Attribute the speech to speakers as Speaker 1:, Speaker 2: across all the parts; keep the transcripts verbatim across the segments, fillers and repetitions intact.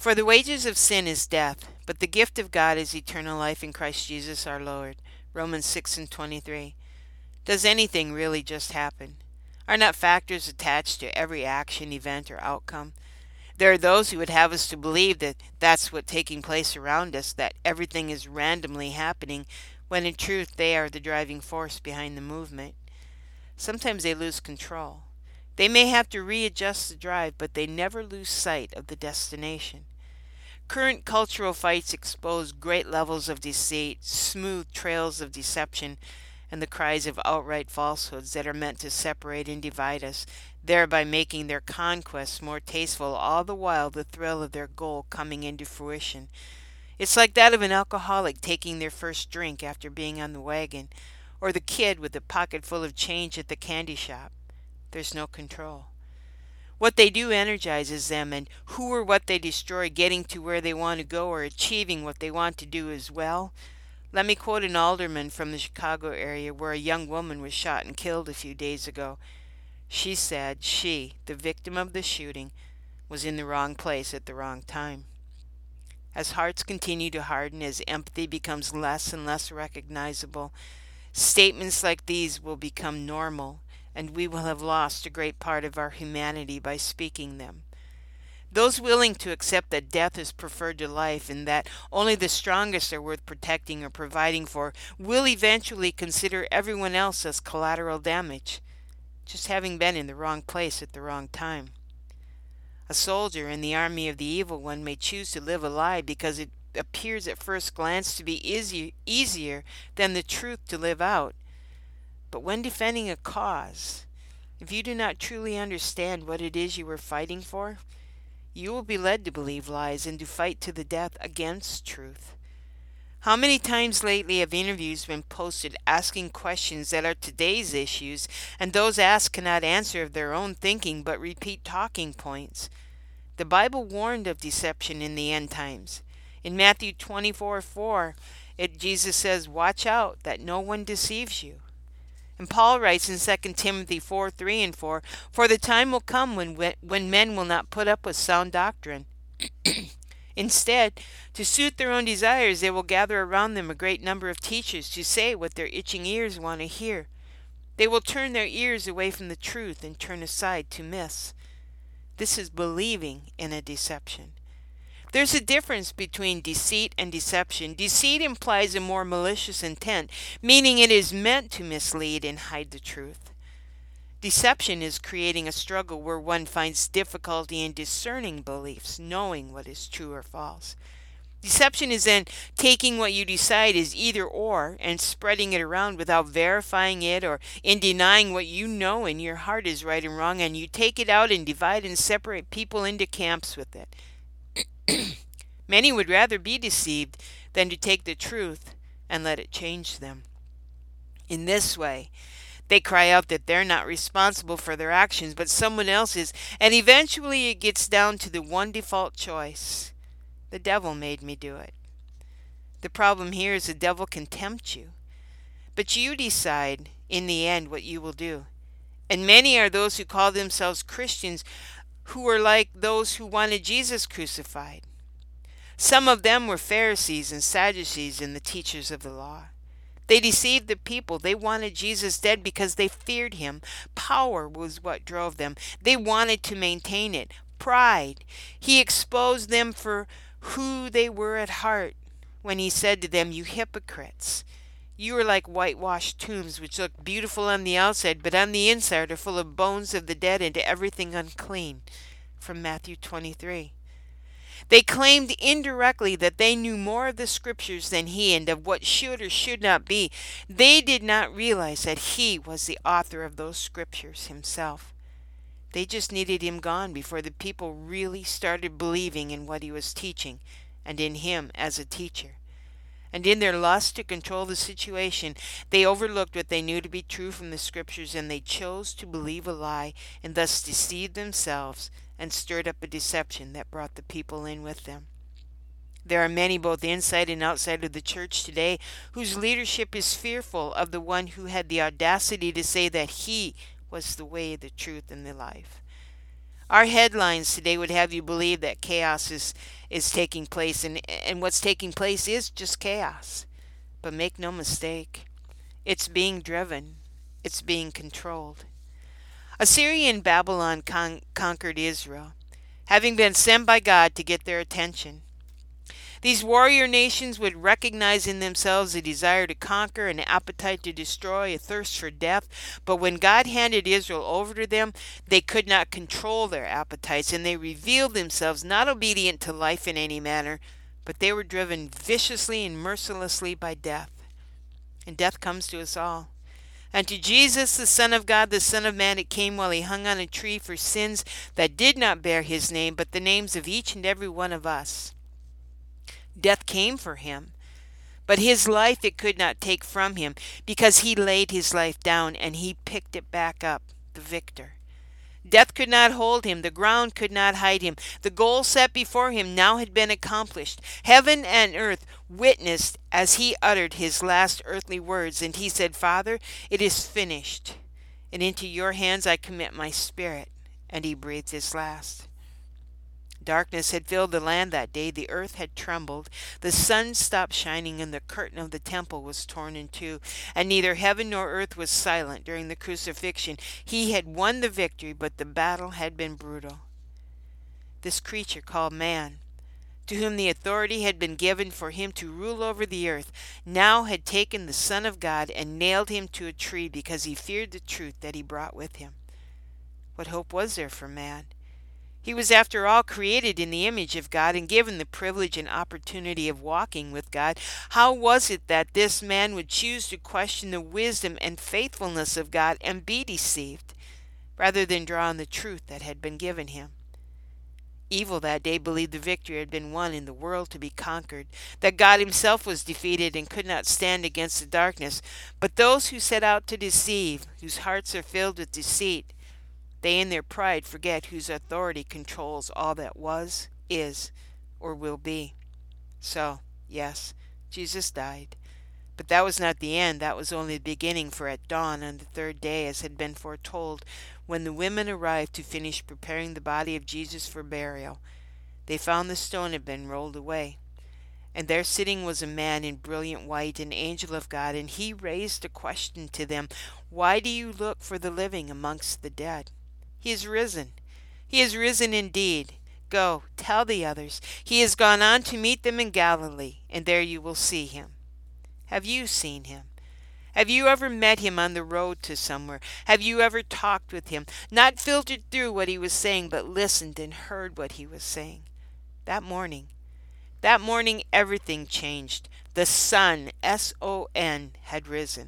Speaker 1: For the wages of sin is death, but the gift of God is eternal life in Christ Jesus our Lord. Romans six and twenty-three. Does anything really just happen? Are not factors attached to every action, event, or outcome? There are those who would have us to believe that that's what's taking place around us, that everything is randomly happening, when in truth they are the driving force behind the movement. Sometimes they lose control. They may have to readjust the drive, but they never lose sight of the destination. Current cultural fights expose great levels of deceit, smooth trails of deception, and the cries of outright falsehoods that are meant to separate and divide us, thereby making their conquests more tasteful, all the while the thrill of their goal coming into fruition. It's like that of an alcoholic taking their first drink after being on the wagon, or the kid with a pocket full of change at the candy shop. There's no control. What they do energizes them, and who or what they destroy getting to where they want to go or achieving what they want to do as well. Let me quote an alderman from the Chicago area where a young woman was shot and killed a few days ago. She said she, the victim of the shooting, was in the wrong place at the wrong time. As hearts continue to harden, as empathy becomes less and less recognizable, statements like these will become normal, and we will have lost a great part of our humanity by speaking them. Those willing to accept that death is preferred to life and that only the strongest are worth protecting or providing for will eventually consider everyone else as collateral damage, just having been in the wrong place at the wrong time. A soldier in the army of the evil one may choose to live a lie because it appears at first glance to be easy, easier than the truth to live out. But when defending a cause, if you do not truly understand what it is you are fighting for, you will be led to believe lies and to fight to the death against truth. How many times lately have interviews been posted asking questions that are today's issues, and those asked cannot answer of their own thinking but repeat talking points? The Bible warned of deception in the end times. In Matthew twenty-four four, it, Jesus says, "Watch out that no one deceives you." And Paul writes in Second Timothy four three and four, "For the time will come when, when men will not put up with sound doctrine. Instead, to suit their own desires, they will gather around them a great number of teachers to say what their itching ears want to hear. They will turn their ears away from the truth and turn aside to myths." This is believing in a deception. There's a difference between deceit and deception. Deceit implies a more malicious intent, meaning it is meant to mislead and hide the truth. Deception is creating a struggle where one finds difficulty in discerning beliefs, knowing what is true or false. Deception is then taking what you decide is either or and spreading it around without verifying it, or in denying what you know in your heart is right and wrong, and you take it out and divide and separate people into camps with it. Many would rather be deceived than to take the truth and let it change them. In this way, they cry out that they're not responsible for their actions, but someone else is, and eventually it gets down to the one default choice: the devil made me do it. The problem here is the devil can tempt you, but you decide in the end what you will do. And many are those who call themselves Christians who are like those who wanted Jesus crucified. Some of them were Pharisees and Sadducees and the teachers of the law. They deceived the people. They wanted Jesus dead because they feared him. Power was what drove them. They wanted to maintain it. Pride. He exposed them for who they were at heart when he said to them, "You hypocrites, you are like whitewashed tombs which look beautiful on the outside, but on the inside are full of bones of the dead and everything unclean." From Matthew twenty-three. They claimed indirectly that they knew more of the scriptures than he and of what should or should not be. They did not realize that he was the author of those scriptures himself. They just needed him gone before the people really started believing in what he was teaching and in him as a teacher. And in their lust to control the situation, they overlooked what they knew to be true from the scriptures, and they chose to believe a lie and thus deceived themselves and stirred up a deception that brought the people in with them. There are many both inside and outside of the church today whose leadership is fearful of the one who had the audacity to say that he was the way, the truth, and the life. Our headlines today would have you believe that chaos is, is taking place, and, and what's taking place is just chaos. But make no mistake, it's being driven, it's being controlled. Assyria and Babylon con- conquered Israel, having been sent by God to get their attention. These warrior nations would recognize in themselves a desire to conquer, an appetite to destroy, a thirst for death. But when God handed Israel over to them, they could not control their appetites, and they revealed themselves not obedient to life in any manner, but they were driven viciously and mercilessly by death. And death comes to us all. And to Jesus, the Son of God, the Son of Man, it came while he hung on a tree for sins that did not bear his name, but the names of each and every one of us. Death came for him, but his life it could not take from him, because he laid his life down and he picked it back up, the victor. Death could not hold him, the ground could not hide him. The goal set before him now had been accomplished. Heaven and earth witnessed as he uttered his last earthly words, and he said, "Father, it is finished, and into your hands I commit my spirit." And he breathed his last. Darkness had filled the land that day. The earth had trembled. The sun stopped shining, and the curtain of the temple was torn in two. And neither heaven nor earth was silent during the crucifixion. He had won the victory, but the battle had been brutal. This creature called man, to whom the authority had been given for him to rule over the earth, now had taken the Son of God and nailed him to a tree because he feared the truth that he brought with him. What hope was there for man? He was, after all, created in the image of God and given the privilege and opportunity of walking with God. How was it that this man would choose to question the wisdom and faithfulness of God and be deceived, rather than draw on the truth that had been given him? Evil that day believed the victory had been won in the world to be conquered, that God himself was defeated and could not stand against the darkness. But those who set out to deceive, whose hearts are filled with deceit, they in their pride forget whose authority controls all that was, is, or will be. So, yes, Jesus died. But that was not the end. That was only the beginning, for at dawn on the third day, as had been foretold, when the women arrived to finish preparing the body of Jesus for burial, they found the stone had been rolled away. And there sitting was a man in brilliant white, an angel of God, and he raised a question to them, "Why do you look for the living amongst the dead? He is risen. He is risen indeed. Go, tell the others. He has gone on to meet them in Galilee, and there you will see him." Have you seen him? Have you ever met him on the road to somewhere? Have you ever talked with him? Not filtered through what he was saying, but listened and heard what he was saying. That morning, that morning everything changed. The sun, S O N, had risen.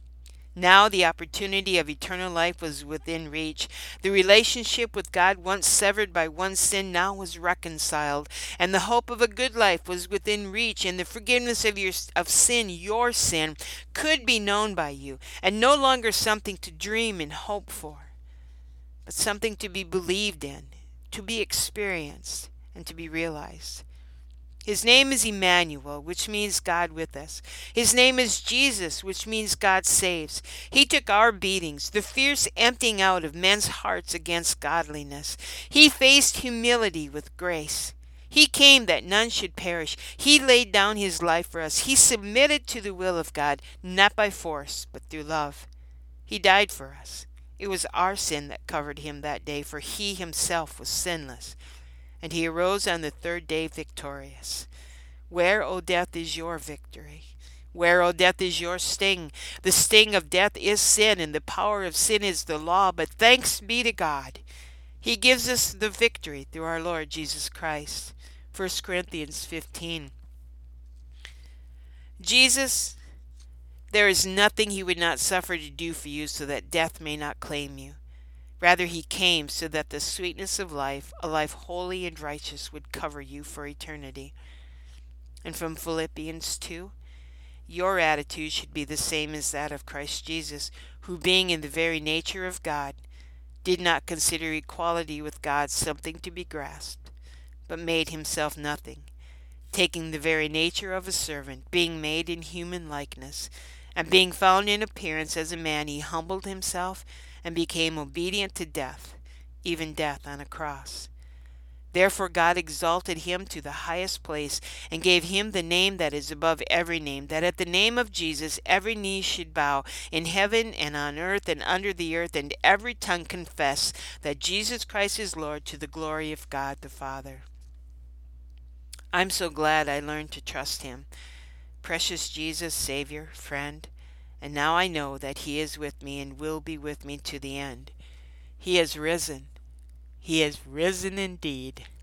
Speaker 1: Now the opportunity of eternal life was within reach. The relationship with God, once severed by one sin, now was reconciled, and the hope of a good life was within reach, and the forgiveness of your of sin, your sin, could be known by you, and no longer something to dream and hope for, but something to be believed in, to be experienced, and to be realized. His name is Emmanuel, which means God with us. His name is Jesus, which means God saves. He took our beatings, the fierce emptying out of men's hearts against godliness. He faced humility with grace. He came that none should perish. He laid down his life for us. He submitted to the will of God, not by force, but through love. He died for us. It was our sin that covered him that day, for he himself was sinless. And he arose on the third day victorious. Where, O death, is your victory? Where, O death, is your sting? The sting of death is sin, and the power of sin is the law. But thanks be to God, he gives us the victory through our Lord Jesus Christ. First Corinthians fifteen. Jesus, there is nothing he would not suffer to do for you so that death may not claim you. Rather, he came so that the sweetness of life, a life holy and righteous, would cover you for eternity. And from Philippians two, your attitude should be the same as that of Christ Jesus, who, being in the very nature of God, did not consider equality with God something to be grasped, but made himself nothing, taking the very nature of a servant, being made in human likeness, and being found in appearance as a man, he humbled himself and became obedient to death, even death on a cross. Therefore God exalted him to the highest place, and gave him the name that is above every name, that at the name of Jesus every knee should bow, in heaven and on earth and under the earth, and every tongue confess that Jesus Christ is Lord, to the glory of God the Father. I'm so glad I learned to trust him. Precious Jesus, Savior, friend, and now I know that he is with me and will be with me to the end. He has risen. He has risen indeed.